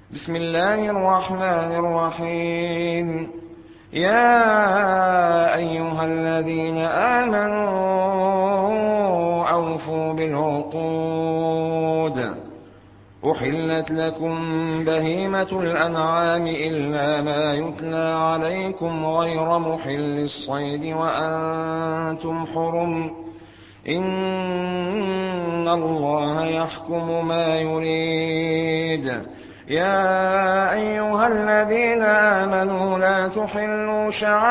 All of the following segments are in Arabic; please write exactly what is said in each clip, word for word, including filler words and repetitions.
بسم الله الرحمن الرحيم. يا أيها الذين آمنوا أوفوا بالعقود. أحلت لكم بهيمة الأنعام إلا ما يتلى عليكم غير محل الصيد وأنتم حرم. إن الله يحكم ما يريد. يا أيها الذين آمنوا لا تحلوا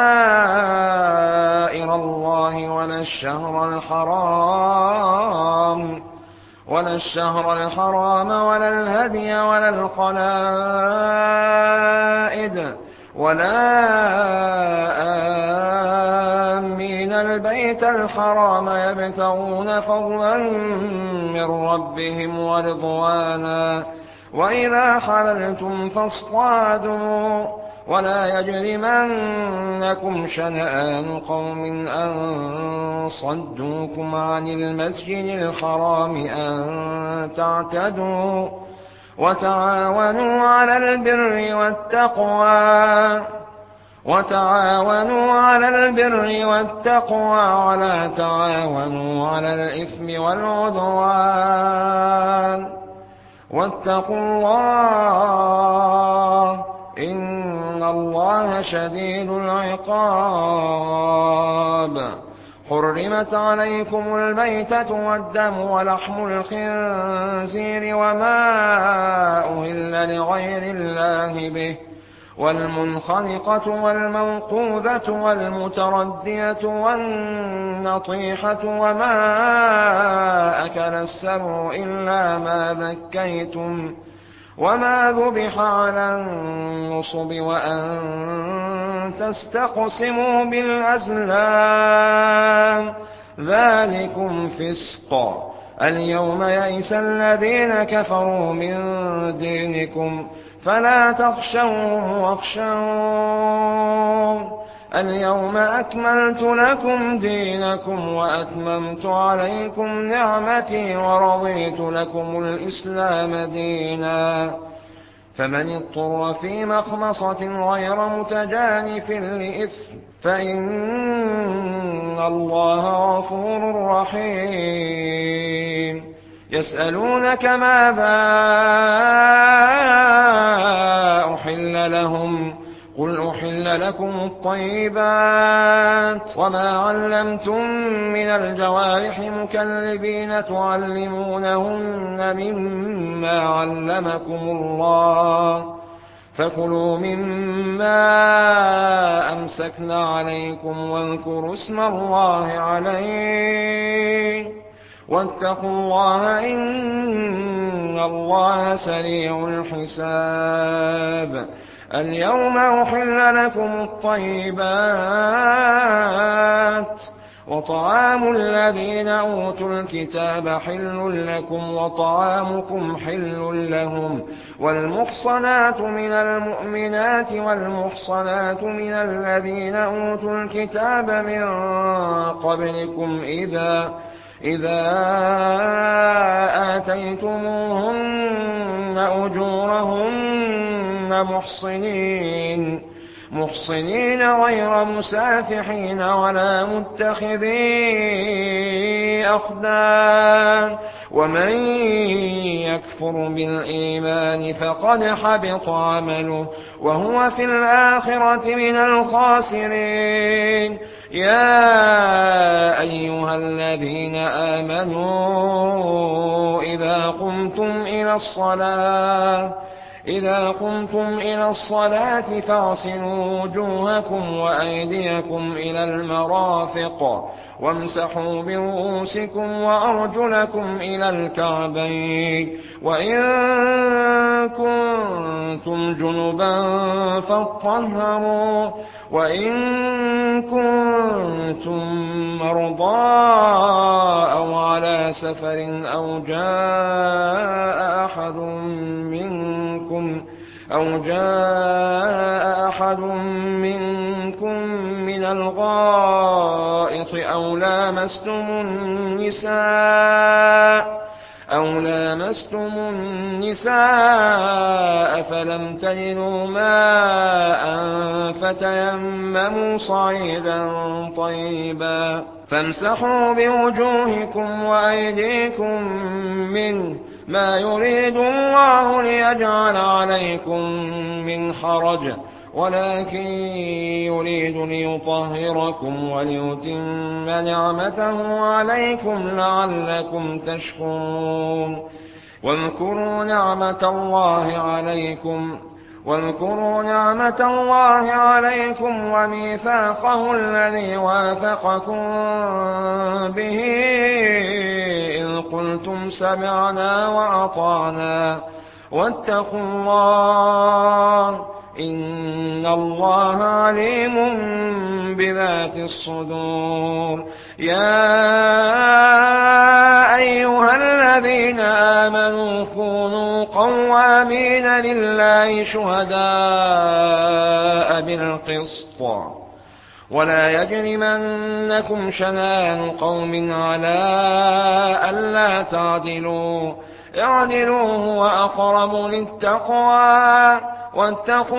شعائر الله ولا الشهر الحرام ولا الشهر الحرام ولا الهدي ولا القلائد ولا آمين البيت الحرام يبتغون فضلا من ربهم ورضوانا وإذا حللتم فاصطادوا ولا يجرمنكم شنآن قوم أن صدوكم عن المسجد الحرام أن تعتدوا وتعاونوا على البر والتقوى وتعاونوا على البر والتقوى ولا تعاونوا على الإثم والعدوان واتقوا الله إن الله شديد العقاب. حرمت عليكم الميتة والدم ولحم الخنزير وما أهل لغير الله به والمنخنقة والموقوذة والمتردية والنطيحة وما أكل السبع إلا ما ذكيتم وما ذبح على النصب وأن تستقسموا بالأزلام ذلكم فسق. اليوم يئس الذين كفروا من دينكم فلا تخشوهم واخشون. اليوم أكملت لكم دينكم وأتممت عليكم نعمتي ورضيت لكم الإسلام دينا. فمن اضطر في مخمصة غير متجانف لإثم فإن الله غفور رحيم. يسألونك ماذا أحل لهم قل أحل لكم الطيبات وما علمتم من الجوارح مكلبين تعلمونهن مما علمكم الله فكلوا مما أمسكن عليكم واذكروا اسم الله عليه واتقوا الله إن الله سريع الحساب. اليوم أحل لكم الطيبات وطعام الذين أوتوا الكتاب حل لكم وطعامكم حل لهم والمحصنات من المؤمنات والمحصنات من الذين أوتوا الكتاب من قبلكم إذا إذا آتيتموهن أجورهن محصنين محصنين غير مسافحين ولا متخذي أخدان ومن يكفر بالإيمان فقد حبط عمله وهو في الآخرة من الخاسرين. يا أيها الذين آمنوا إذا قمتم إلى الصلاة إذا قمتم إلى الصلاة فاغسلوا وجوهكم وأيديكم إلى المرافق وامسحوا برؤوسكم وأرجلكم إلى الكعبين وإن كنتم جنبا فاطهروا وإن كنتم مرضى أو على سفر أو جاء أحد منكم أو جاء أحد منكم من الغائط أو لامستم النساء أو لامستم النساء فلم تجدوا ماء فتيمموا صعيدا طيبا فامسحوا بوجوهكم وأيديكم منه ما يريد الله ليجعل عليكم من حرج ولكن يريد ليطهركم وليتم نعمته عليكم لعلكم تشكرون واذكروا نعمة الله عليكم واذكروا نعمة الله عليكم وميثاقه الذي واثقكم به إذ قلتم سمعنا وأطعنا واتقوا الله إن الله عليم بذات الصدور يا أيها الذين آمنوا كونوا قوامين لله شهداء بالقسط ولا يجرمنكم شنآن قوم على ألا تعدلوا اعدلوا هو أقرب للتقوى واتقوا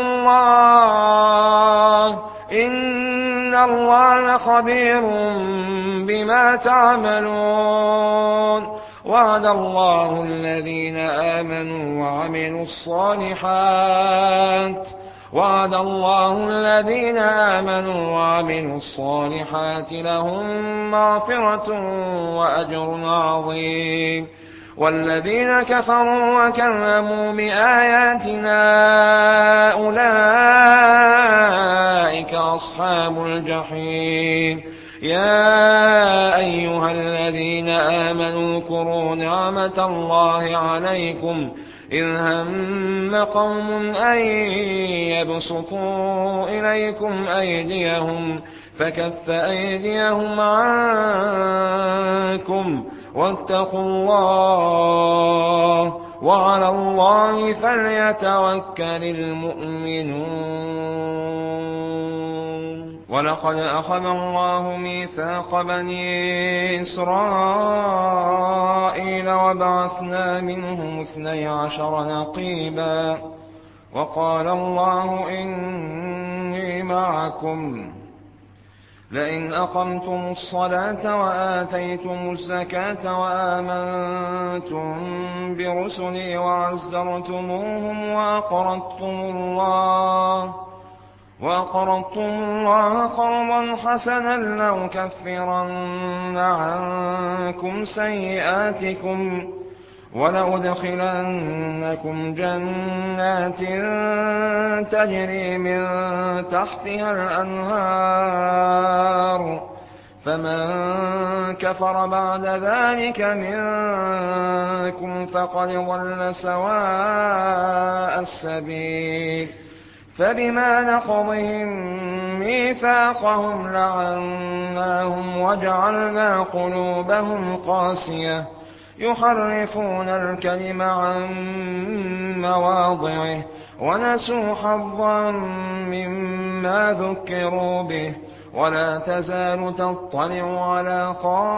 الله إن الله خبير بما تعملون وعد الله الذين آمنوا وعملوا الصالحات وعد الله الذين آمنوا وعملوا الصالحات لهم مغفرة وأجر عظيم والذين كفروا وكذبوا بآياتنا أولئك أصحاب الجحيم يا أيها الذين آمنوا اذكروا نعمة الله عليكم إذ هم قوم أن يبسطوا إليكم أيديهم فكف أيديهم عنكم واتقوا الله وعلى الله فليتوكل المؤمنون ولقد أخذ الله ميثاق بني إسرائيل وبعثنا منهم اثني عشر نقيبا وقال الله إني معكم لئن أقمتم الصلاة وآتيتم الزكاة وآمنتم برسلي وعزرتموهم وأقرضتم الله وأقرضتم الله قرضا حسنا لأكفرن عنكم سيئاتكم ولأدخلنكم جنات تجري من تحتها الأنهار فمن كفر بعد ذلك منكم فقد ضل سواء السبيل فبما نقضهم ميثاقهم لعناهم وجعلنا قلوبهم قاسية يحرفون الكلم عن مواضعه ونسوا حظا مما ذكروا به ولا تزال تطلع على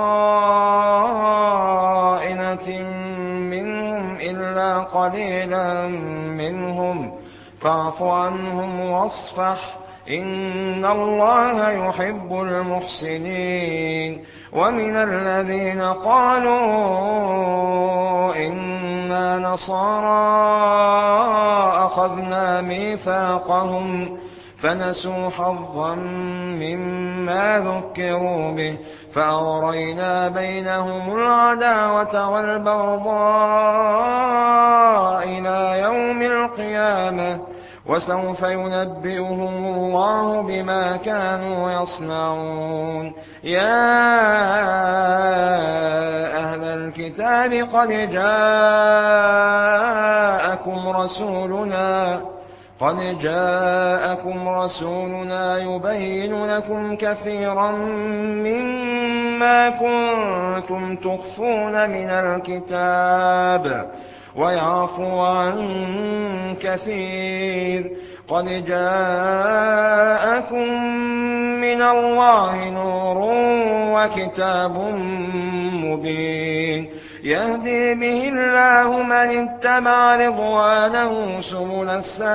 خائنة منهم إلا قليلا منهم فاعف عنهم واصفح إن الله يحب المحسنين ومن الذين قالوا إنا نصارى أخذنا ميثاقهم فنسوا حظا مما ذكروا به فأغرينا بينهم العداوة والبغضاء إلى يوم القيامة وسوف ينبئهم الله بما كانوا يصنعون يا أهل الكتاب قد جاءكم رسولنا قد جاءكم رسولنا يبين لكم كثيرا مما كنتم تخفون من الكتاب ويعفو عن كثير قد جاءكم من الله نور وكتاب مبين يهدي به الله من اتبع رضوانه سبل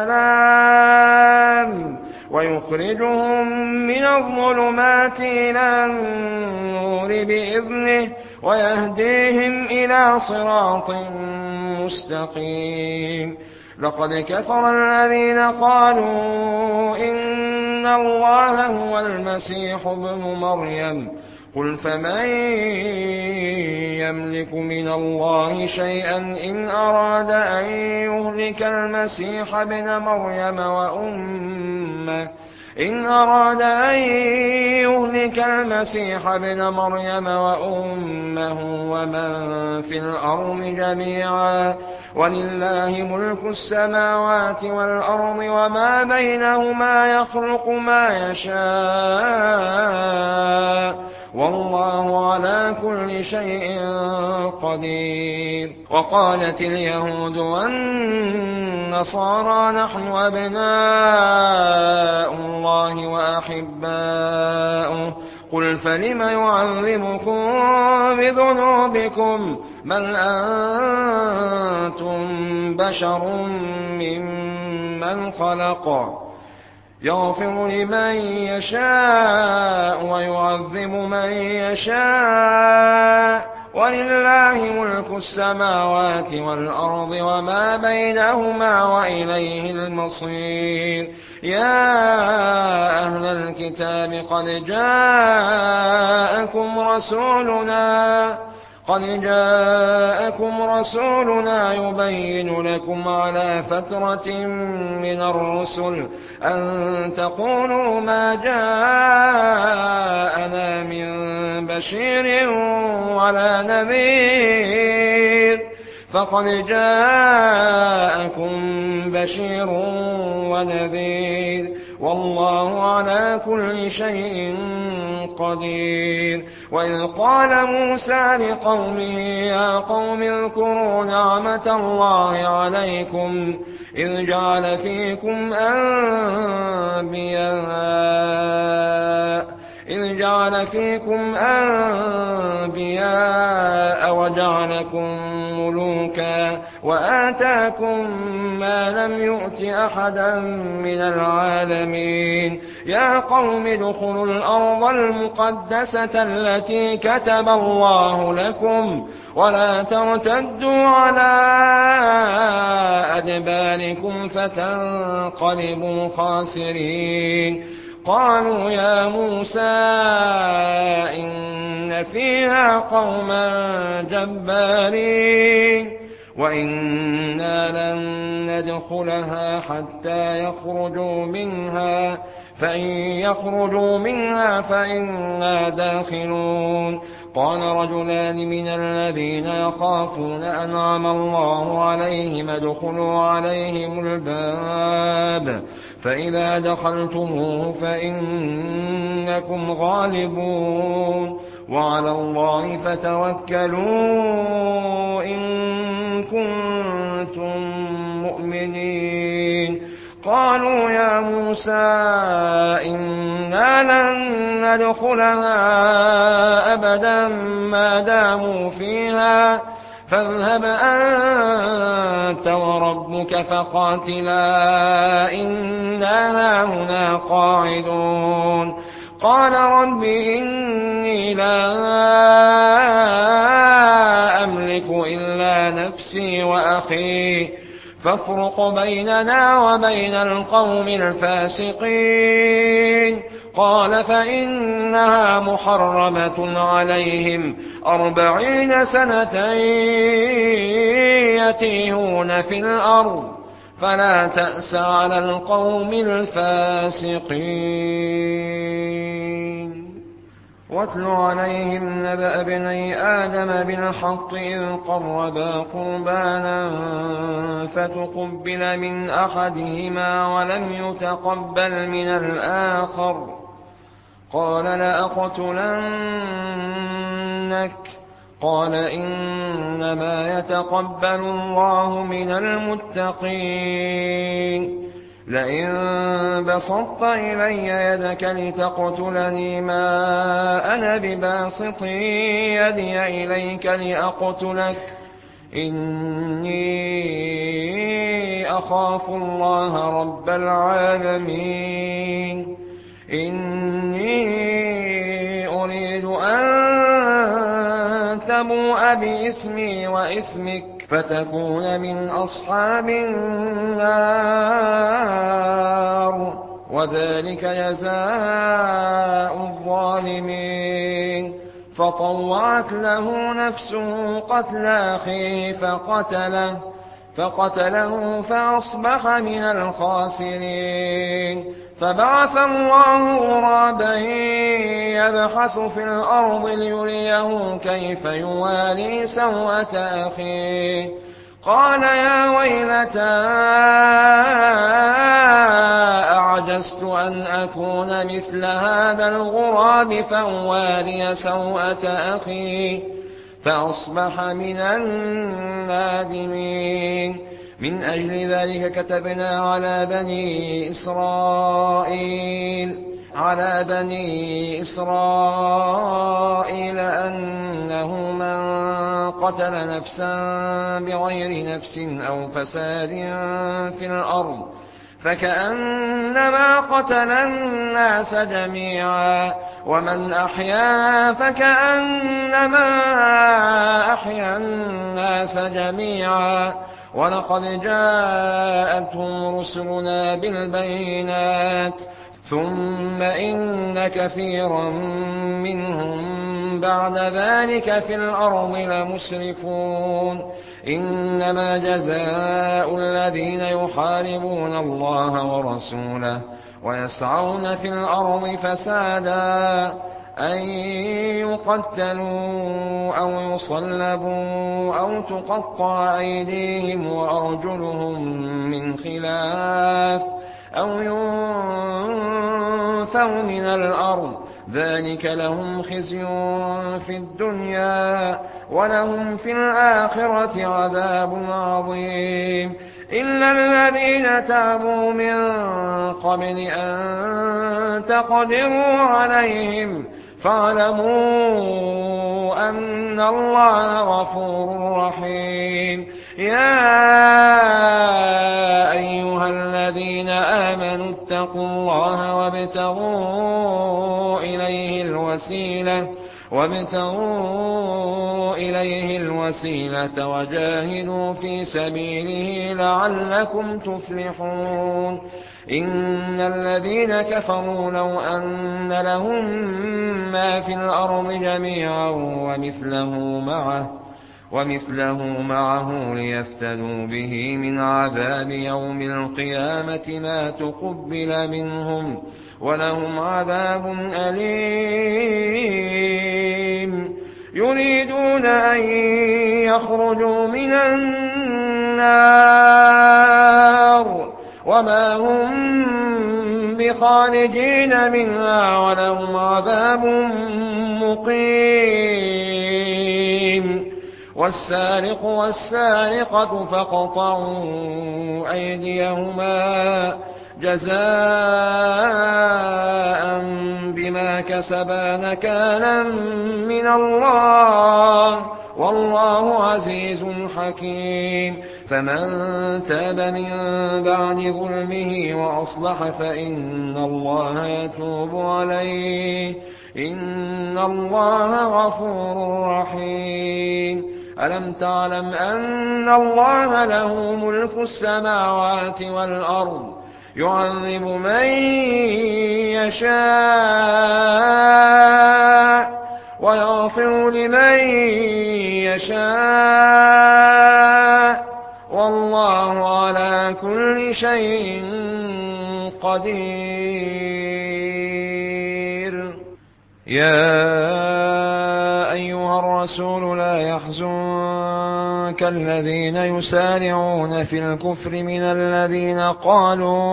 السلام ويخرجهم من الظلمات إلى النور بإذنه ويهديهم إلى صراط مستقيم. لقد كفر الذين قالوا إن الله هو المسيح ابن مريم قل فمن يملك من الله شيئا إن أراد أن يهلك المسيح ابن مريم وأمه إن أراد أن يهلك المسيح ابن مريم وأمه ومن في الأرض جميعا ولله ملك السماوات والأرض وما بينهما يخلق ما يشاء والله على كل شيء قدير. وقالت اليهود والنصارى نحن أبناء الله وأحباؤه قل فلم يعذبكم بذنوبكم بل أنتم بشر ممن خلق يغفر لمن يشاء ويعذب من يشاء ولله ملك السماوات والأرض وما بينهما وإليه المصير. يا أهل الكتاب قد جاءكم رسولنا قد جاءكم رسولنا يبين لكم على فترة من الرسل أن تقولوا ما جاءنا من بشير ولا نذير فقد جاءكم بشير ونذير والله على كل شيء قدير. وإذ قال موسى لقومه يا قوم اذكروا نعمة الله عليكم إذ جعل فيكم أنبياء إذ جعل فيكم أنبياء وجعلكم ملوكا وآتاكم ما لم يؤت أحدا من العالمين. يا قوم ادخلوا الأرض المقدسة التي كتب الله لكم ولا ترتدوا على أدباركم فتنقلبوا خاسرين. قالوا يا موسى إن فيها قوما جبارين وإنا لن ندخلها حتى يخرجوا منها فإن يخرجوا منها فإنا داخلون. قال رجلان من الذين يخافون أنعم الله عليهم ادخلوا عليهم الباب فإذا دخلتموه فإنكم غالبون وعلى الله فتوكلوا إن كنتم مؤمنين. قالوا يا موسى إنا لن ندخلها أبدا ما داموا فيها فاذهب أنت وربك فقاتلا إنا هاهنا قاعدون. قال رب إني لا أملك إلا نفسي وأخي فافرق بيننا وبين القوم الفاسقين. قال فإنها محرمة عليهم أربعين سنة يتيهون في الأرض فلا تأس على القوم الفاسقين. واتل عليهم نبأ ابني آدم بالحق إذ قربا قربانا فتقبل من أحدهما ولم يتقبل من الآخر قال لأقتلنك قال إنما يتقبل الله من المتقين. لئن بسطت إلي يدك لتقتلني ما أنا بباسط يدي إليك لأقتلك إني أخاف الله رب العالمين إني أريد أن تبوء بإثمي وإثمك فتكون من أصحاب النار وذلك جزاء الظالمين فطوعت له نفسه قتل أخيه فقتله فقتله فأصبح من الخاسرين فبعث الله غرابا يبحث في الأرض ليريه كيف يواري سوءة أخيه قال يا ويلتى أعجزت أن أكون مثل هذا الغراب فأواري سوءة أخي فأصبح من النادمين من أجل ذلك كتبنا على بني إسرائيل على بني إسرائيل أنه من قتل نفسا بغير نفس أو فساد في الأرض فكأنما قتل الناس جميعا ومن أحيا فكأنما أحيا الناس جميعا ولقد جاءتهم رسلنا بالبينات ثم إن كثيرا منهم بعد ذلك في الأرض لمسرفون إنما جزاء الذين يحاربون الله ورسوله ويسعون في الأرض فسادا أن يقتلوا أو يصلبوا أو تقطع أيديهم وأرجلهم من خلاف أو ينفوا من الأرض ذلك لهم خزي في الدنيا ولهم في الآخرة عذاب عظيم إلا الذين تابوا من قبل أن تقدروا عليهم فاعلموا أن الله غفور رحيم يا أيها الذين آمنوا اتقوا الله وابتغوا إليه الوسيلة وابتغوا إليه الوسيلة وجاهدوا في سبيله لعلكم تفلحون إن الذين كفروا لو أن لهم ما في الأرض جميعا ومثله معه ومثله معه ليفتدوا به من عذاب يوم القيامة ما تقبل منهم ولهم عذاب أليم يريدون أن يخرجوا من النار وما هم بخارجين منها ولهم عذاب مقيم والسارق والسارقة فاقطعوا أيديهما جزاء بما كسبا نكالا من الله والله عزيز حكيم فمن تاب من بعد ظلمه وأصلح فإن الله يتوب عليه إن الله غفور رحيم ألم تعلم أن الله له ملك السماوات والأرض يعذب من يشاء ويغفر لمن يشاء والله على كل شيء قدير يا أيها الرسول لا يحزنك الذين يسارعون في الكفر من الذين قالوا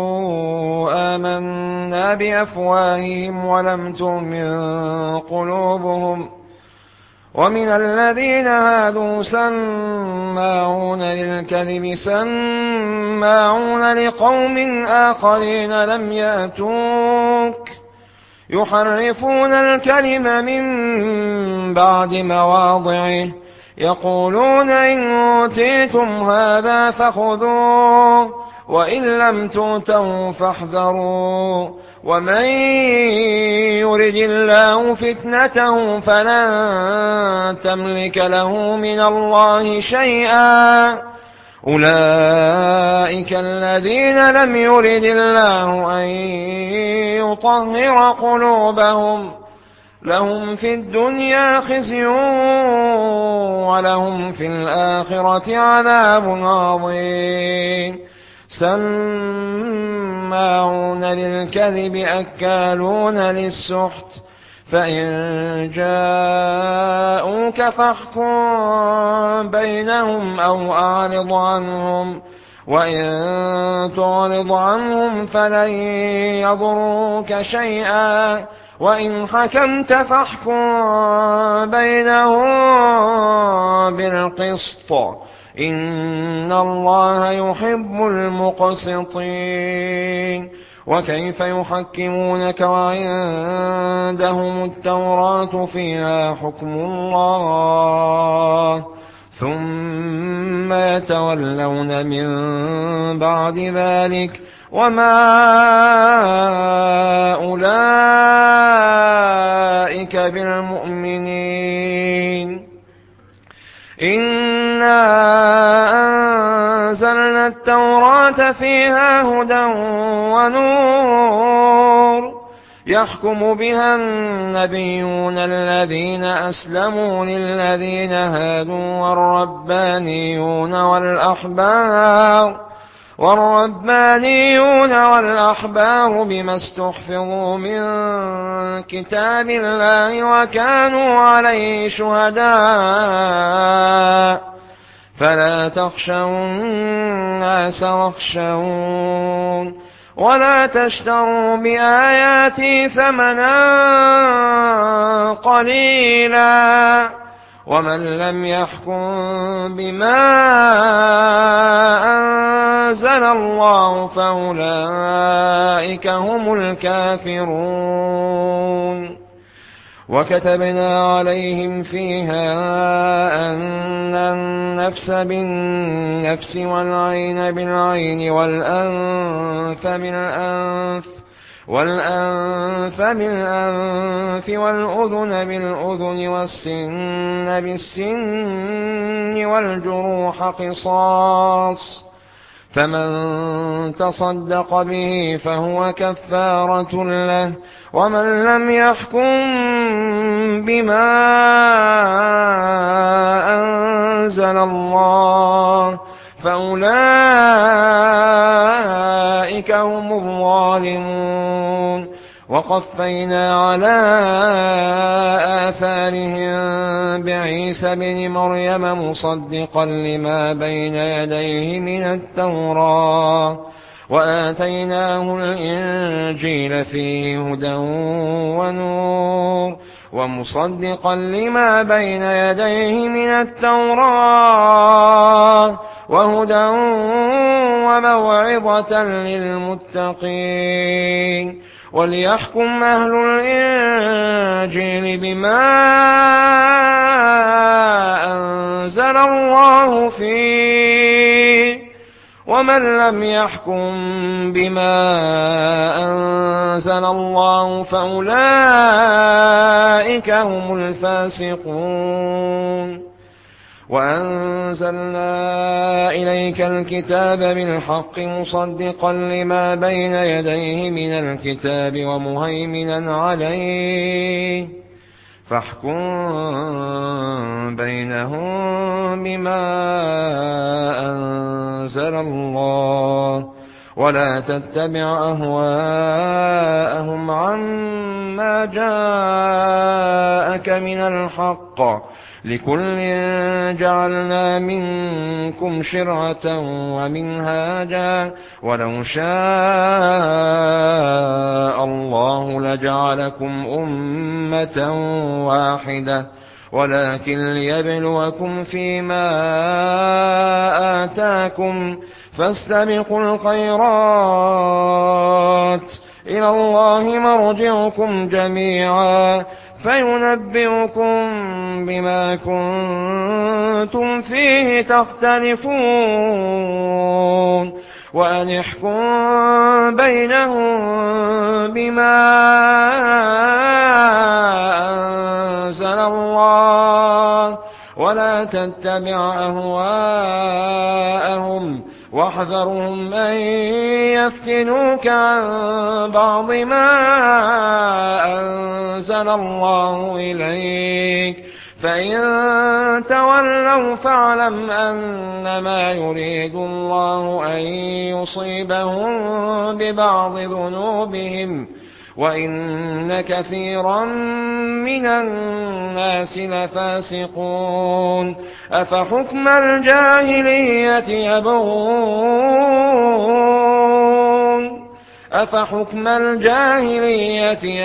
آمنا بأفواههم ولم تؤمن قلوبهم ومن الذين هادوا سماعون للكذب سماعون سماعون لقوم آخرين لم يأتوك يحرفون الكلم من بعد مواضعه يقولون إن أوتيتم هذا فخذوه وإن لم تؤتوا فاحذروا ومن يرد الله فتنته فلن تملك له من الله شيئا أولئك الذين لم يرد الله أن يطهر قلوبهم لهم في الدنيا خزي ولهم في الآخرة عذاب عظيم سماعون للكذب أكالون للسحت فإن جاءوك فاحكم بينهم أو أعرض عنهم وإن تعرض عنهم فلن يضروك شيئا وإن حكمت فاحكم بينهم بالقسط إن الله يحب المقسطين وكيف يحكمونك وعندهم التوراة فيها حكم الله ثم يتولون من بعد ذلك وما أولئك بالمؤمنين إنا أنزلنا التوراة فيها هدى ونور يحكم بها النبيون الذين أسلموا للذين هادوا والربانيون والأحبار والربانيون والأحبار بما استحفظوا من كتاب الله وكانوا عليه شهداء فلا تخشوا الناس واخشون ولا تشتروا بآياتي ثمنا قليلا ومن لم يحكم بما أنزل الله فأولئك هم الكافرون وكتبنا عليهم فيها أن النفس بالنفس والعين بالعين والأنف بالأنف والأنف بالأنف والأذن بالأذن والسن بالسن والجروح قصاص فمن تصدق به فهو كفارة له ومن لم يحكم بما أنزل الله فأولئك هم الظالمون وقفينا على آثارهم بعيسى بن مريم مصدقا لما بين يديه من التوراة وآتيناه الإنجيل فيه هدى ونور ومصدقا لما بين يديه من التوراة وهدى وموعظة للمتقين وليحكم أهل الإنجيل بما أنزل الله فيه ومن لم يحكم بما أنزل الله فأولئك هم الفاسقون وأنزلنا إليك الكتاب بالحق مصدقا لما بين يديه من الكتاب ومهيمنا عليه فاحكم بينهم بما أنزل الله ولا تتبع أهواءهم عما جاءك من الحق لكل جعلنا منكم شرعة ومنهاجا ولو شاء الله لجعلكم أمة واحدة ولكن ليبلوكم فيما آتاكم فاستبقوا الخيرات إلى الله مرجعكم جميعا فينبئكم بما كنتم فيه تختلفون وأن احكم بينهم بما أنزل الله ولا تتبع أهواءهم واحذرهم أن يفتنوك عن بعض ما أنزل الله إليك فإن تولوا فاعلم أنما يريد الله أن يصيبهم ببعض ذنوبهم وإن كثيرا من الناس لفاسقون أفحكم الجاهلية يبغون أفحكم الجاهلية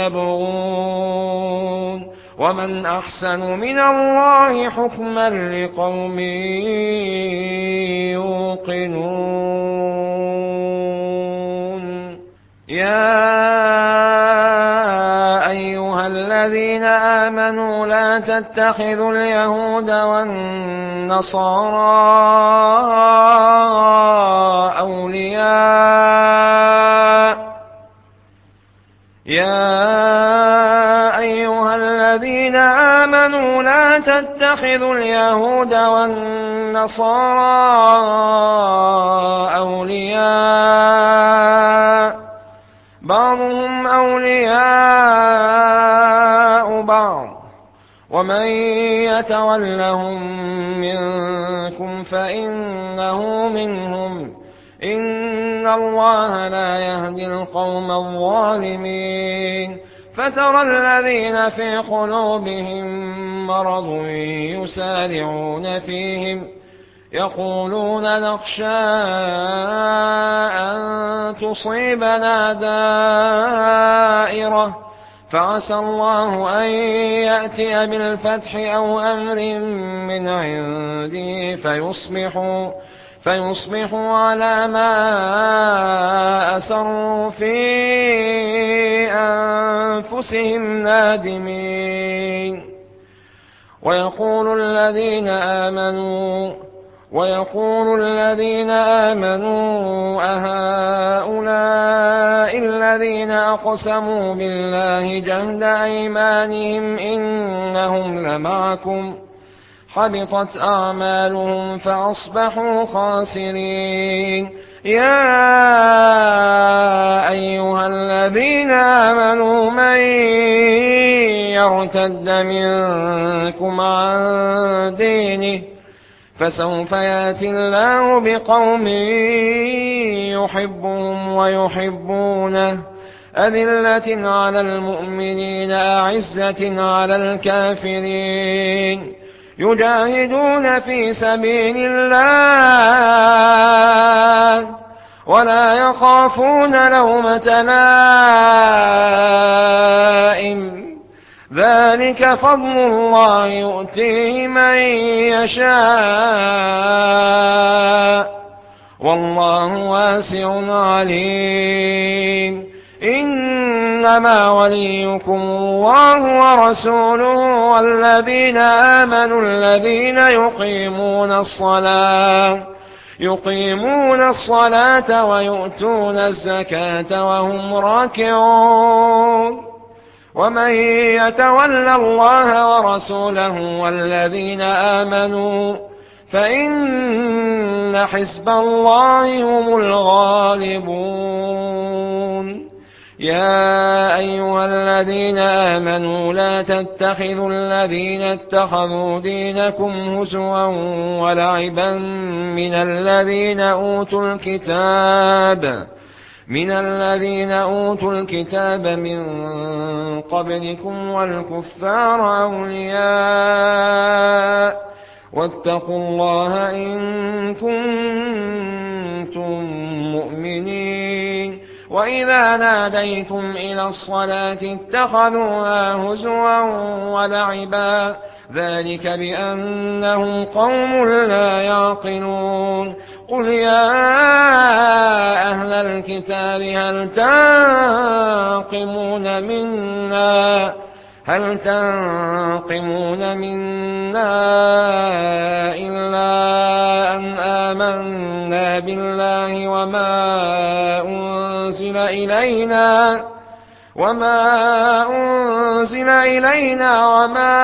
يبغون ومن أحسن من الله حكما لقوم يوقنون يا أيها الذين آمنوا لا تتخذوا اليهود والنصارى أولياء يا أيها الذين آمنوا لا تتخذوا اليهود والنصارى أولياء بعضهم أولياء بعض ومن يتولهم منكم فإنه منهم إن الله لا يهدي القوم الظالمين فترى الذين في قلوبهم مرض يسارعون فيهم يقولون نخشى أن تصيبنا دائرة فعسى الله أن يأتي بالفتح أو أمر من عنده فيصبحوا فيصبحوا على ما أسروا في أنفسهم نادمين ويقول الذين آمنوا ويقول الذين آمنوا أهؤلاء الذين أقسموا بالله جهد أيمانهم إنهم لمعكم حبطت أعمالهم فأصبحوا خاسرين يا أيها الذين آمنوا من يرتد منكم عن دينه فسوف يأتي الله بقوم يحبهم ويحبونه أذلة على المؤمنين أعزة على الكافرين يجاهدون في سبيل الله ولا يخافون لومة لائم ذلك فضل الله يؤتيه من يشاء والله واسع عليم إنما وليكم الله ورسوله والذين آمنوا الذين يقيمون الصلاة يقيمون الصلاة ويؤتون الزكاة وهم راكعون ومن يتول الله ورسوله والذين آمنوا فإن حزب الله هم الغالبون يا أيها الذين آمنوا لا تتخذوا الذين اتخذوا دينكم هزوا ولعبا من الذين أوتوا الكتاب من الذين أوتوا الكتاب من قبلكم والكفار أولياء واتقوا الله إن كنتم مؤمنين وإذا ناديتم إلى الصلاة اتخذوها هزوا ولعبا ذلك بأنهم قوم لا يعقلون قل يا أهل الكتاب هل تنقمون منا هل تنقمون منا إلا أن آمنا بالله وما أنزل إلينا وما أنزل إلينا وما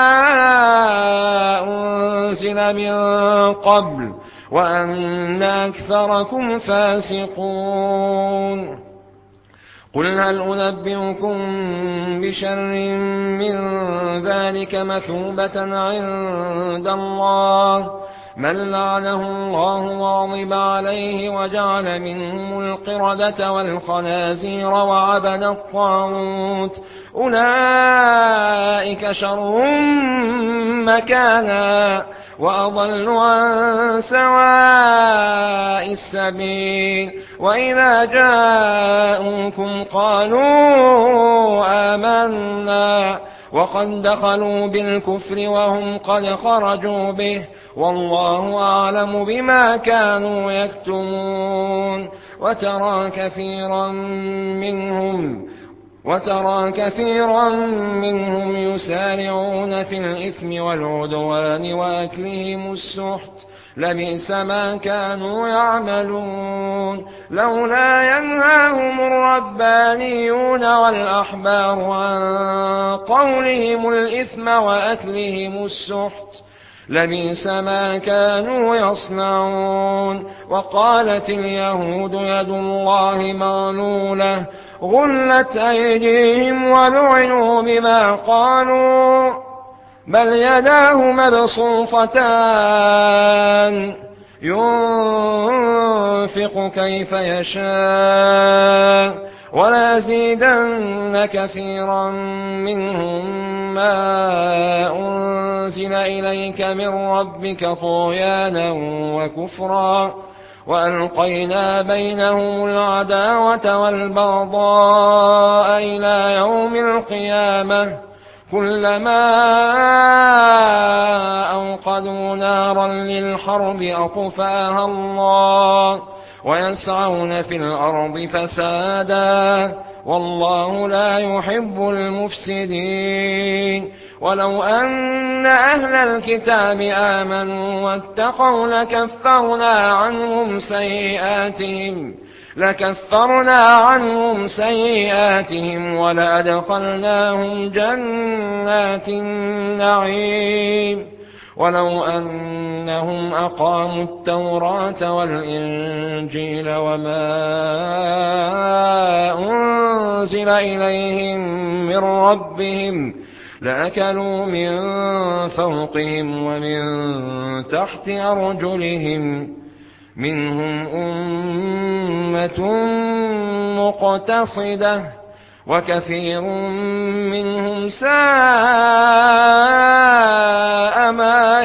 أنزل من قبل وأن أكثركم فاسقون قل هل أنبئكم بشر من ذلك مثوبة عند الله من لعنه الله وغضب عليه وجعل منهم القردة والخنازير وعبد الطاغوت أولئك شر مكانا وأضل عن سواء السبيل وإذا جاءوكم قالوا آمنا وقد دخلوا بالكفر وهم قد خرجوا به والله أعلم بما كانوا يكتمون وترى كثيرا منهم وترى كثيرا منهم يسارعون في الإثم والعدوان وأكلهم السحت لبئس ما كانوا يعملون لولا ينهاهم الربانيون والأحبار عن قولهم الإثم وأكلهم السحت لبئس ما كانوا يصنعون وقالت اليهود يد الله مغلولة غلت أيديهم ولعنوا بما قالوا بل يداه مبسوطتان ينفق كيف يشاء وليزيدن كثيرا منهم ما أنزل إليك من ربك طغيانا وكفرا وألقينا بينهم العداوة والبغضاء إلى يوم القيامة كلما أوقدوا نارا للحرب أطفاها الله ويسعون في الأرض فسادا والله لا يحب المفسدين ولو أن أهل الكتاب آمنوا واتقوا لكفرنا عنهم سيئاتهم لكفرنا عنهم سيئاتهم ولأدخلناهم جنات النعيم ولو أنهم أقاموا التوراة والإنجيل وما أنزل إليهم من ربهم لأكلوا من فوقهم ومن تحت أرجلهم منهم أمة مقتصدة وكثير منهم ساء ما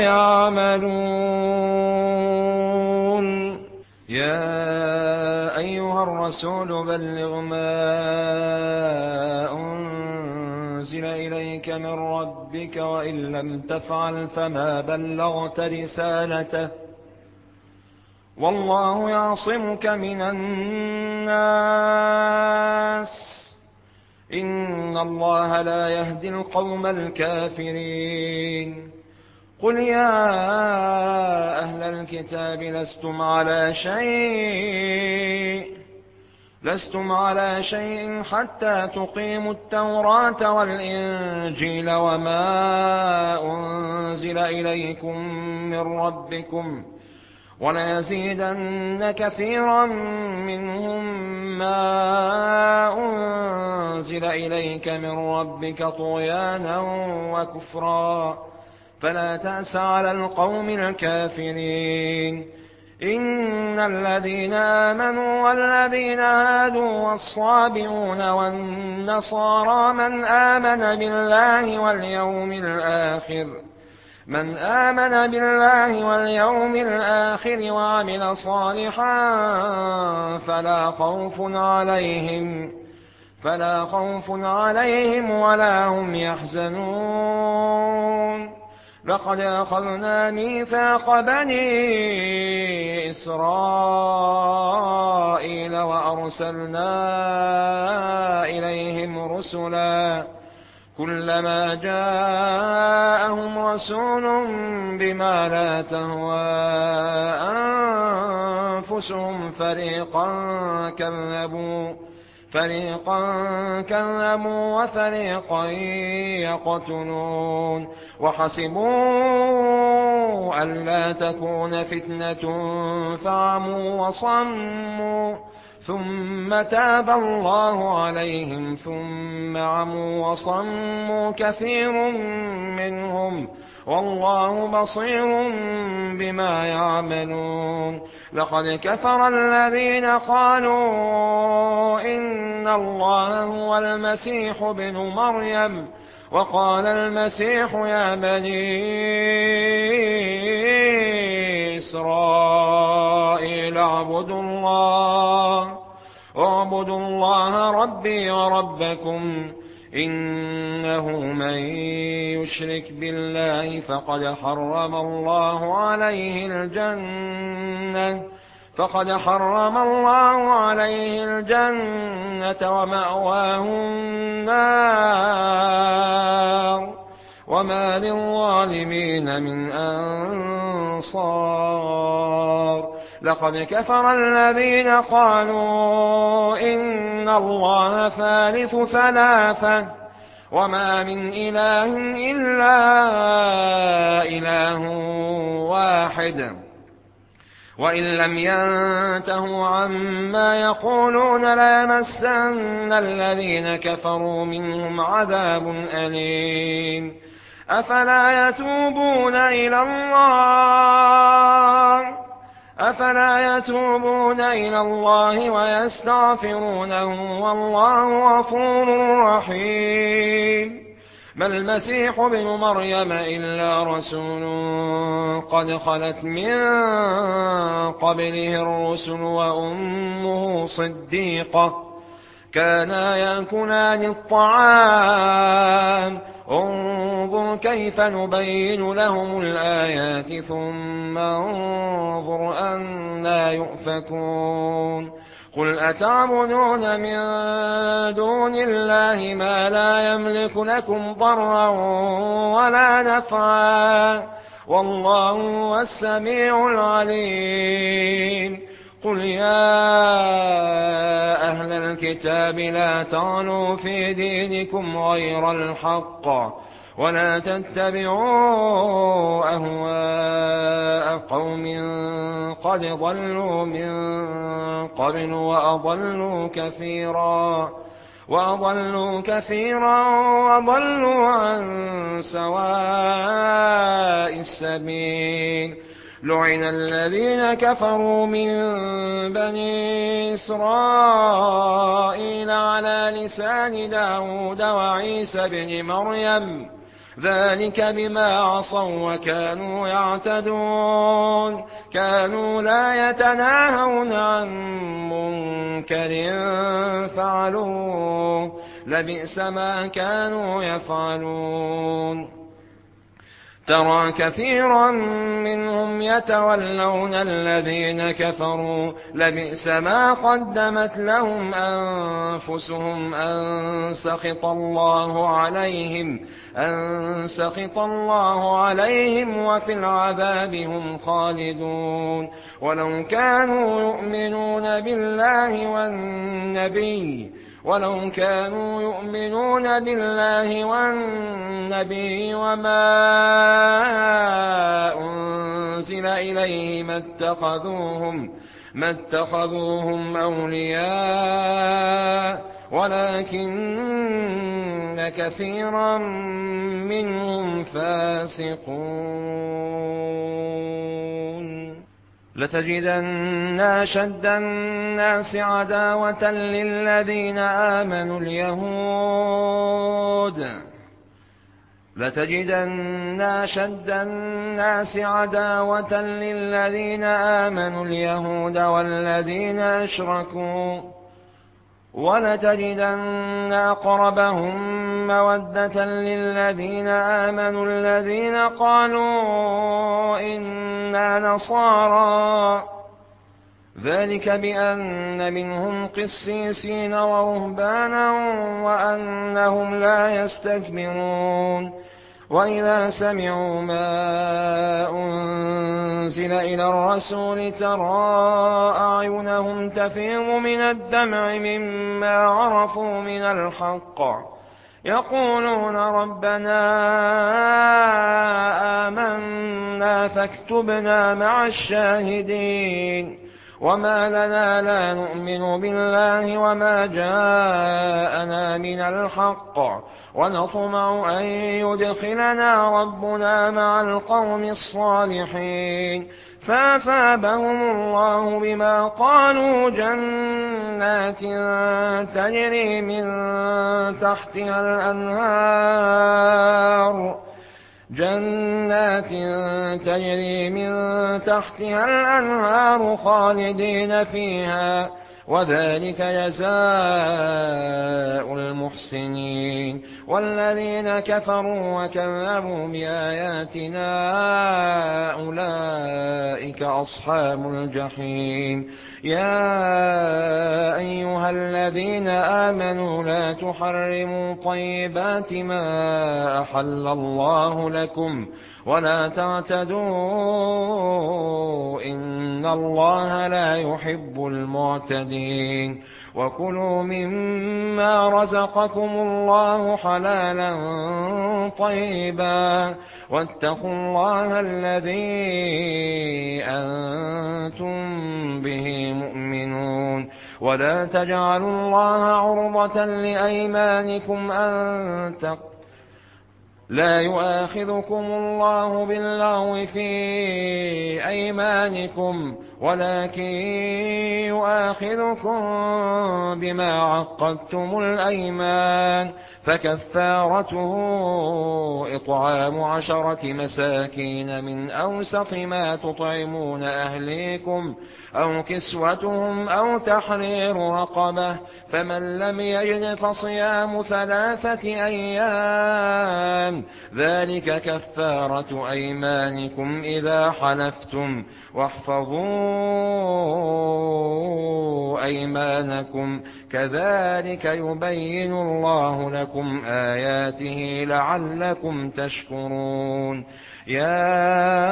يعملون يا أيها الرسول بلغ ما أنزل إليك من ربك وإن لم تفعل فما بلغت رسالته والله يعصمك من الناس إن الله لا يهدي القوم الكافرين قل يا أهل الكتاب لستم على شيء لستم على شيء حتى تقيموا التوراة والإنجيل وما أنزل إليكم من ربكم وليزيدن كثيرا منهم ما أنزل إليك من ربك طغيانا وكفرا فلا تأس على القوم الكافرين إن الذين آمنوا والذين هادوا والصابئون والنصارى من آمن بالله واليوم الآخر من آمن بالله واليوم الآخر وعمل صالحا فلا خوف عليهم فلا خوف عليهم ولا هم يحزنون لقد أخذنا ميثاق بني إسرائيل وأرسلنا إليهم رسلا كلما جاءهم رسول بما لا تهوى أنفسهم فريقا كذبوا فريقا كذبوا وفريقا يقتلون وحسبوا ألا تكون فتنة فعموا وصموا ثم تاب الله عليهم ثم عموا وصموا كثير منهم والله بصير بما يعملون. لقد كفر الذين قالوا إن الله هو المسيح ابن مريم وقال المسيح يا بني إسرائيل اعبدوا الله اعبدوا الله ربي وربكم إنه من يشرك بالله فقد حرم الله عليه الجنة فقد حرم الله عليه الجنة ومأواه النار وما للظالمين من أنصار. لقد كفر الذين قالوا إن الله ثالث ثلاثة وما من إله إلا إله واحد وإن لم ينتهوا عما يقولون ليمسن الذين كفروا منهم عذاب أليم. أفلا يتوبون إلى الله أفلا يتوبون إلى الله ويستغفرونه والله غفور رحيم. ما المسيح ابن مريم إلا رسول قد خلت من قبله الرسل وأمه صديقة كانا يأكلان الطعام انظر كيف نبين لهم الآيات ثم انظر أنا يؤفكون. قل أتعبدون من دون الله ما لا يملك لكم ضرا ولا نفعا والله هو السميع العليم. قل يا أهل الكتاب لا تغلوا في دينكم غير الحق ولا تتبعوا أهواء قوم قد ضلوا من قبل وأضلوا كثيرا وأضلوا كثيرا وضلوا عن سواء السبيل. لعن الذين كفروا من بني إسرائيل على لسان داود وعيسى بن مريم ذلك بما عصوا وكانوا يعتدون كانوا لا يتناهون عن منكر فعلوه لبئس ما كانوا يفعلون. ترى كثيرا منهم يتولون الذين كفروا لبئس ما قدمت لهم أنفسهم أن سخط الله عليهم أن سخط الله عليهم وفي العذاب هم خالدون. ولو كانوا يؤمنون بالله والنبي ولو كانوا يؤمنون بالله والنبي وما أنزل إليه ما اتخذوهم ما اتخذوهم أولياء ولكن كثيرا منهم فاسقون. لتجدن أشد الناس عداوة للذين آمنوا اليهود لتجدن أشد الناس عداوة للذين آمنوا اليهود والذين أشركوا وَلَتَجِدَنَّ أَقْرَبَهُم مَّوَدَّةً لِّلَّذِينَ آمَنُوا الَّذِينَ قَالُوا إِنَّا نَصَارَىٰ ۚ ذَٰلِكَ بِأَنَّ مِنْهُمْ قِسِّيسِينَ وَرُهْبَانًا وَأَنَّهُمْ لَا يَسْتَكْبِرُونَ وَإِذَا سَمِعُوا مَا أُنزِلَ إِلَى الرَّسُولِ تَرَىٰ أَعْيُنَهُمْ تَفِيضُ مِنَ الدَّمْعِ مِمَّا عَرَفُوا مِنَ الْحَقِّ يَقُولُونَ رَبَّنَا آمَنَّا فَاكْتُبْنَا مَعَ الشَّاهِدِينَ وَمَا لَنَا لَا نُؤْمِنُ بِاللَّهِ وَمَا جَاءَنَا مِنَ الْحَقِّ وَنَطْمَعُ أَن يُدْخِلَنَا رَبُّنَا مَعَ الْقَوْمِ الصَّالِحِينَ فَأَثَابَهُمُ اللَّهُ بِمَا قَالُوا جَنَّاتٍ تَجْرِي مِن تَحْتِهَا الْأَنْهَارُ جَنَّاتٍ تَجْرِي مِن تَحْتِهَا الْأَنْهَارُ خَالِدِينَ فِيهَا ۚ وَذَٰلِكَ جَزَاءُ الْمُحْسِنِينَ وَالَّذِينَ كَفَرُوا وَكَذَّبُوا بِآيَاتِنَا أُولَٰئِكَ أَصْحَابُ الْجَحِيمِ يَا أَيُّهَا الَّذِينَ آمَنُوا لَا تُحَرِّمُوا طَيِّبَاتِ مَا أَحَلَّ اللَّهُ لَكُمْ وَلَا تَعْتَدُوا ۚ إِنَّ اللَّهَ لَا يُحِبُّ الْمُعْتَدِينَ وَكُلُوا مِمَّا رَزَقَكُمُ اللَّهُ حَلَالًا طَيِّبًا وَاتَّقُوا اللَّهَ الَّذِي أَنتُم بِهِ مُؤْمِنُونَ وَلَا تَجْعَلُوا اللَّهَ عُرْضَةً لِّأَيْمَانِكُمْ أَن تَقُولُوا لَا يُؤَاخِذُكُمُ اللَّهُ بِاللَّغْوِ فِي أَيْمَانِكُمْ وَلَٰكِن يُؤَاخِذُكُم بِمَا عَقَّدتُّمُ الْأَيْمَانَ فَكَفَّارَتُهُ إِطْعَامُ عَشَرَةِ مَسَاكِينَ مِنْ أَوْسَطِ مَا تُطْعِمُونَ أَهْلِيكُمْ أَوْ كِسْوَتُهُمْ أَوْ تَحْرِيرُ رَقَبَةٍ ۖ فَمَن لَّمْ يَجِدْ فَصِيَامُ ثَلَاثَةِ أَيَّامٍ ۚ ذَٰلِكَ كَفَّارَةُ أَيْمَانِكُمْ إِذَا حَلَفْتُمْ ۚ وَاحْفَظُوا أَيْمَانَكُمْ ۚ كَذَٰلِكَ يُبَيِّنُ اللَّهُ لَكُمْ آيَاتِهِ لَعَلَّكُمْ تَشْكُرُونَ يَا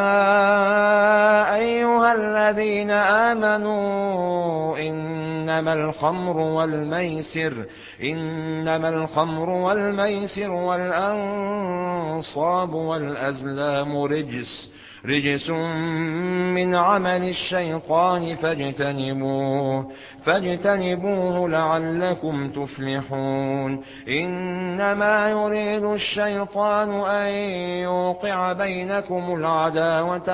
أَيُّهَا الَّذِينَ آمَنُوا إِنَّمَا الْخَمْرُ وَالْمَيْسِرُ إِنَّمَا الْخَمْرُ وَالْمَيْسِرُ وَالْأَنصَابُ وَالْأَزْلَامُ رِجْسٌ رِجْسٌ مِّنْ عَمَلِ الشَّيْطَانِ فاجتنبوه فاجتنبوه لعلكم تفلحون إنما يريد الشيطان أن يوقع بينكم العداوة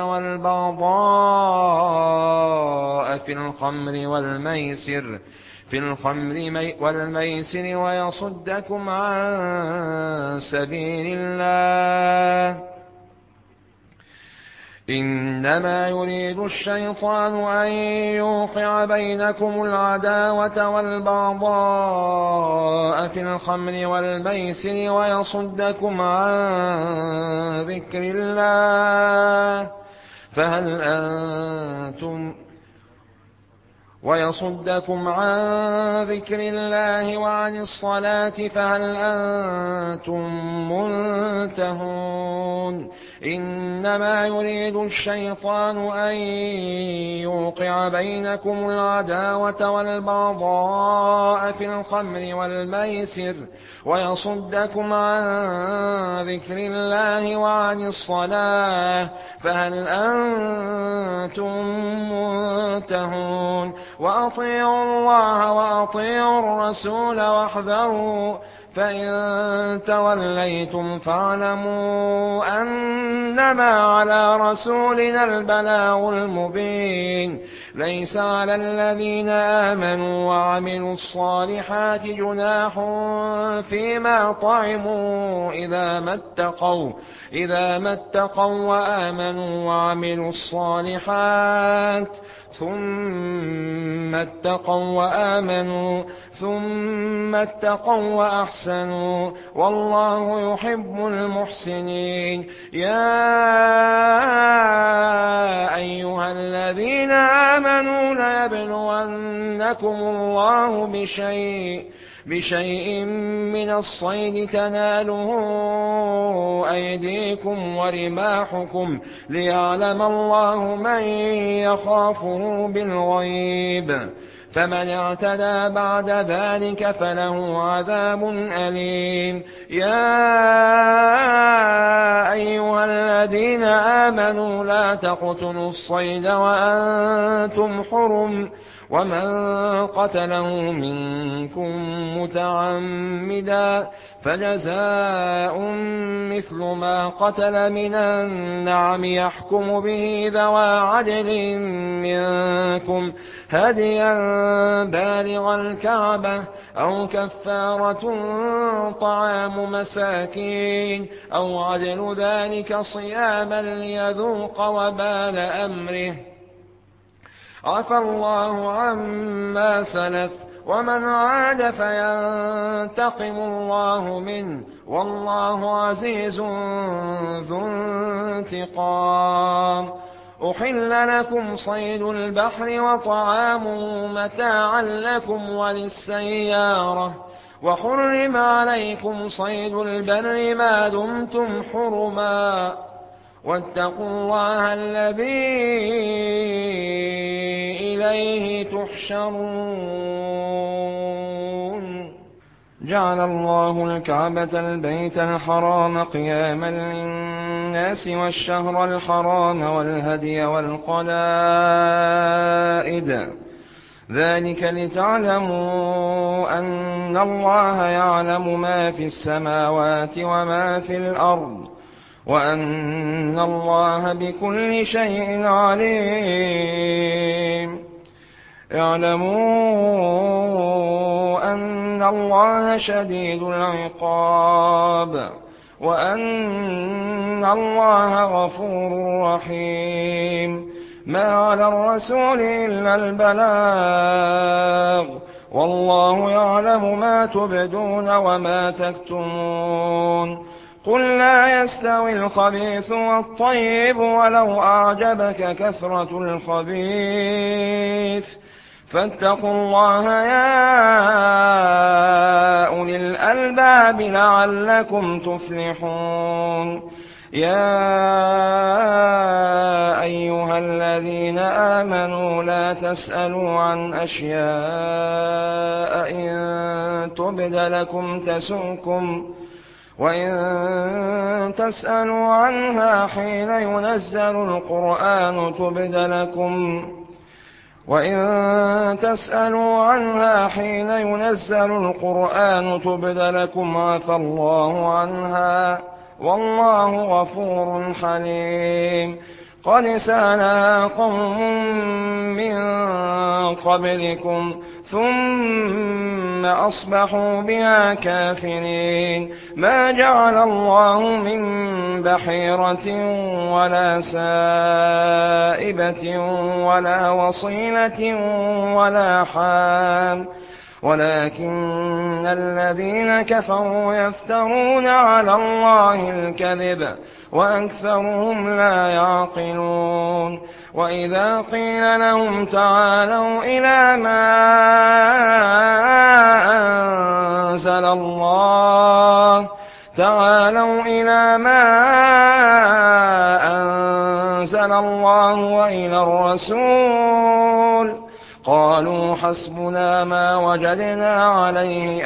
والبغضاء في الخمر والميسر في الخمر والميسر ويصدكم عن سبيل الله إنما يريد الشيطان أن يوقع بينكم العداوة والبغضاء في الخمر والميسر ويصدكم عن ذكر الله فهل أنتم ويصدكم عن ذكر الله وعن الصلاة فهل أنتم منتهون إنما يريد الشيطان أن يوقع بينكم العداوة والبغضاء في الخمر والميسر ويصدكم عن ذكر الله وعن الصلاة فهل أنتم منتهون وأطيعوا الله وأطيعوا الرسول واحذروا فإن توليتم فاعلموا أنما على رسولنا البلاغ المبين ليس على الذين آمنوا وعملوا الصالحات جناح فيما طعموا إذا ما اتقوا إذا ما اتقوا وآمنوا وعملوا الصالحات ثم اتقوا وآمنوا ثم اتقوا وأحسنوا والله يحب المحسنين. يا أيها الذين آمنوا ليبلونكم الله بشيء بشيء من الصيد تناله أيديكم ورماحكم ليعلم الله من يخافه بالغيب، فمن اعتدى بعد ذلك فله عذاب أليم. يا أيها الذين آمنوا لا تقتلوا الصيد وأنتم حرم، ومن قتله منكم متعمدا فجزاء مثل ما قتل من النعم يحكم به ذوى عدل منكم هديا بالغ الكعبة أو كفارة طعام مساكين أو عدل ذلك صياما ليذوق وبال أمره. عفى الله عما سلف ومن عاد فينتقم الله منه والله عزيز ذو انتقام. أحل لكم صيد البحر وطعامه متاعا لكم وللسيارة، وحرم عليكم صيد البر ما دمتم حرما، واتقوا الله الذي إليه تحشرون. جعل الله الكعبة البيت الحرام قياما للناس والشهر الحرام والهدي والقلائد، ذلك لتعلموا أن الله يعلم ما في السماوات وما في الأرض وأن الله بكل شيء عليم. اعلموا أن الله شديد العقاب وأن الله غفور رحيم. ما على الرسول إلا البلاغ والله يعلم ما تبدون وما تكتمون. قل لا يستوي الخبيث والطيب ولو أعجبك كثرة الخبيث، فاتقوا الله يا أولي الألباب لعلكم تفلحون. يا أيها الذين آمنوا لا تسألوا عن أشياء إن تبد لكم تسؤكم، وإن تسألوا عنها حين ينزل القرآن تبد لكم وإن تسألوا عنها حين ينزل القرآن تبد لكم عفى الله عنها والله غفور حليم. قد سألها قوم من قبلكم ثم أصبحوا بها كافرين. ما جعل الله من بحيرة ولا سائبة ولا وصيلة ولا حام، ولكن الذين كفروا يفترون على الله الكذب وأكثرهم لا يعقلون. وإذا قيل لهم تعالوا إلى ما أنزل الله تعالوا إلى ما أنزل الله وإلى الرسول قالوا حسبنا ما وجدنا عليه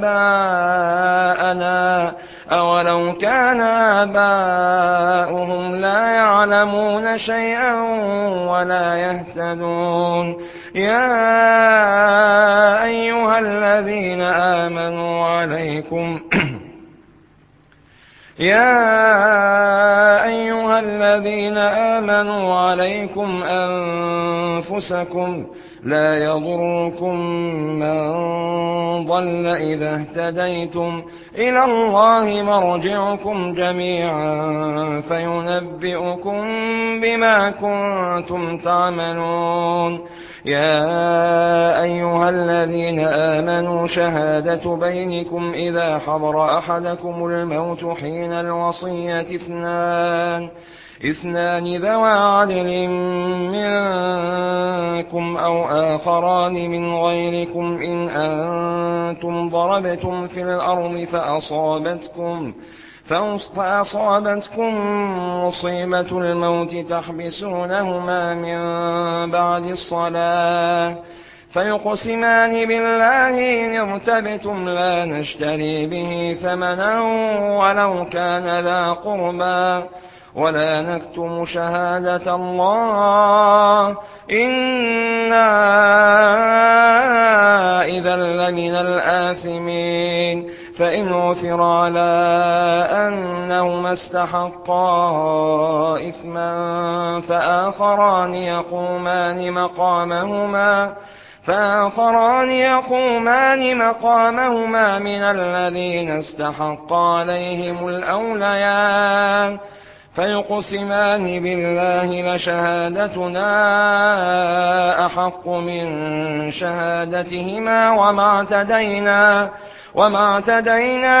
آباءنا أولو كان آباؤهم لا يعلمون شيئا ولا يهتدون. يا أيها الذين آمنوا عليكم يا أيها الذين آمنوا عليكم أنفسكم لا يضركم من ضل إذا اهتديتم إلى الله مرجعكم جميعا فينبئكم بما كنتم تعملون. يا أيها الذين آمنوا شهادة بينكم إذا حضر أحدكم الموت حين الوصية اثنان اثنان ذوى عدل منكم أو آخران من غيركم إن أنتم ضربتم في الأرض فأصابتكم فأصابتكم مصيبة الموت تحبسونهما من بعد الصلاة فيقسمان بالله إن ارتبتم لا نشتري به ثمنا ولو كان ذا قربى ولا نكتم شهادة الله إنا إذا لمن الآثمين. فإن عثر على أنهما استحقا إثما فآخران يقومان مقامهما فآخران يقومان مقامهما من الذين استحق عليهم الأوليان فيقسمان بالله لشهادتنا أحق من شهادتهما وما اعتدينا وما اعتدينا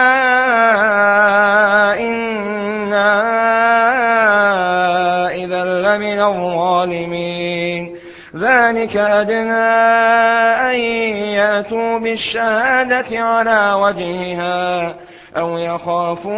إنا إذا لمن الظالمين. ذلك أدنى أن يأتوا بالشهادة على وجهها أو يخافوا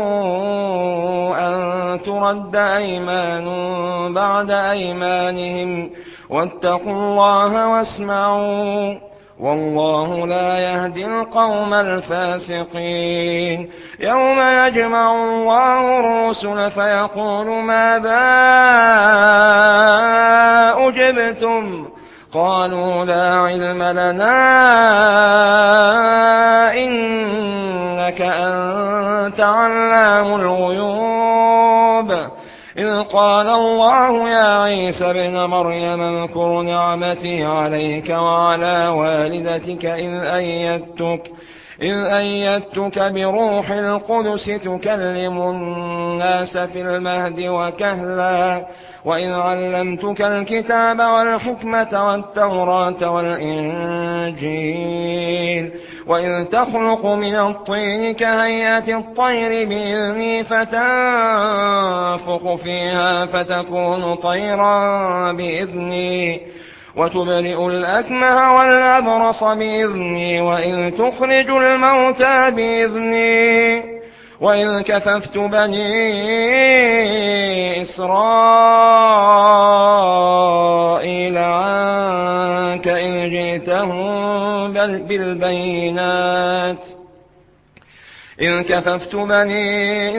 أن ترد أيمان بعد أيمانهم واتقوا الله واسمعوا والله لا يهدي القوم الفاسقين. يوم يجمع الله الرسل فيقول ماذا أجبتم قالوا لا علم لنا إنك أنت علام الغيوب. إذ قال الله يا عيسى ابن مريم اذكر نعمتي عليك وعلى والدتك إذ أيدتك إذ أيدتك بروح القدس تكلم الناس في المهد وكهلا وإذ علمتك الكتاب والحكمة والتوراة والإنجيل وإذ تخلق من الطين كهيئة الطير بإذني فتنفخ فيها فتكون طيرا بإذني وتبرئ الأكمه والأبرص بإذني وإذ تخرج الموتى بإذني وإذ كففت بني إسرائيل عنك إذ جئتهم بالبينات إذ كففت بني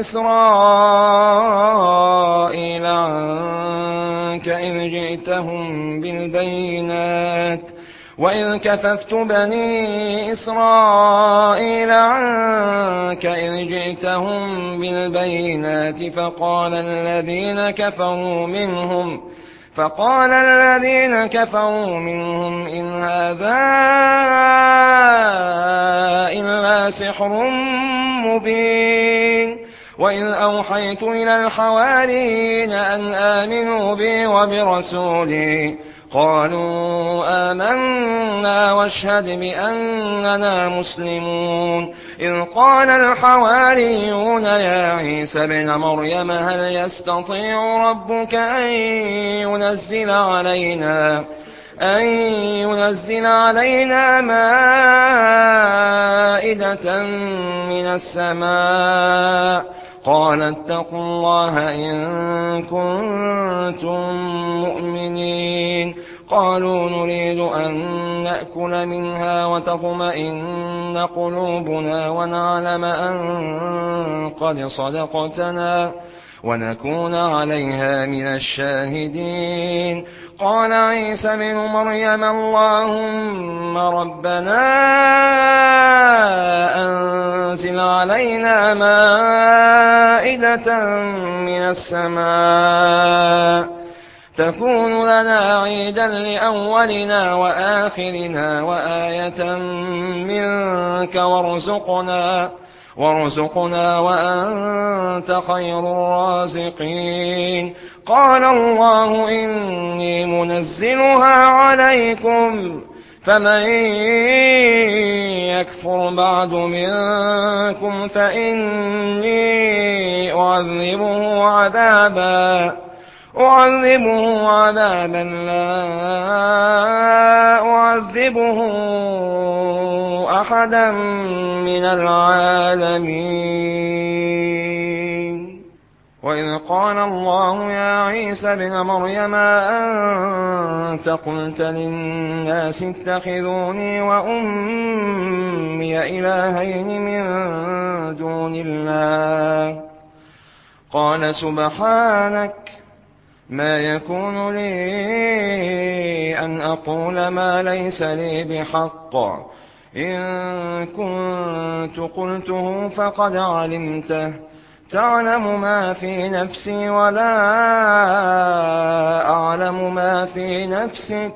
إسرائيل عنك إذ جئتهم بالبينات وإذ كففت بني إسرائيل عنك إذ جئتهم بالبينات فقال الذين كفروا منهم فقال الذين كفروا منهم إن هذا إلا سحر مبين. وإذ أوحيت إلى الحواريين أن آمنوا بي وبرسولي قالوا آمنا واشهد بأننا مسلمون. إذ قال الحواريون يا عيسى ابن مريم هل يستطيع ربك أن ينزل علينا أن ينزل علينا مائدة من السماء قال اتقوا الله إن كنتم مؤمنين. قالوا نريد أن نأكل منها وتطمئن قلوبنا ونعلم أن قد صدقتنا ونكون عليها من الشاهدين. قال عيسى بن مريم اللهم ربنا أنزل علينا مائدة من السماء تكون لنا عيدا لأولنا وآخرنا وآية منك وارزقنا وارزقنا وأنت خير الرازقين. قال الله إني منزلها عليكم فمن يكفر بعد منكم فإني أعذبه عذابا أعذبه عذابا لا أعذبه أحدا من العالمين. وإذ قال الله يا عيسى ابن مريم أنت قلت للناس اتخذوني وأمي إلهين من دون الله قال سبحانك ما يكون لي أن أقول ما ليس لي بحق إن كنت قلته فقد علمته تعلم ما في نفسي ولا أعلم ما في نفسك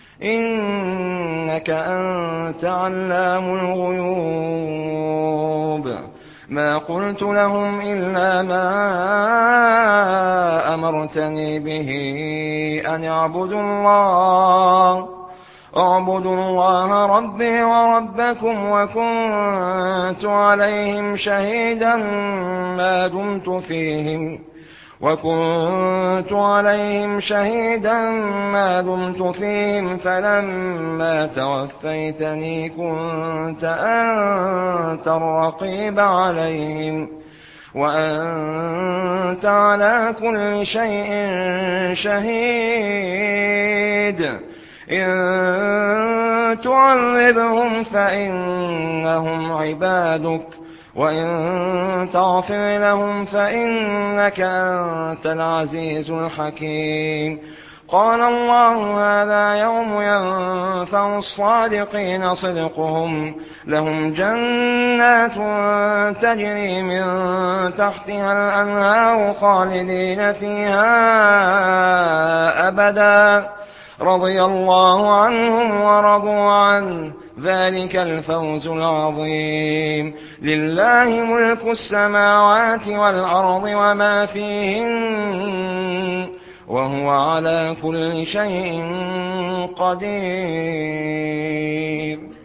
إنك أنت علام الغيوب. ما قلت لهم إلا ما أمرتني به أن اعبدوا الله اعبدوا الله ربي وربكم وكنت عليهم شهيدا ما دمت فيهم وكنت عليهم شهيدا ما دمت فيهم فلما توفيتني كنت أنت الرقيب عليهم وأنت على كل شيء شهيد. إن تعذبهم فإنهم عبادك وإن تغفر لهم فإنك أنت العزيز الحكيم. قال الله هذا يوم ينفع الصادقين صدقهم لهم جنات تجري من تحتها الأنهار خالدين فيها أبدا رضي الله عنهم ورضوا عنه ذلك الفوز العظيم. لله ملك السماوات والأرض وما فيهن وهو على كل شيء قدير.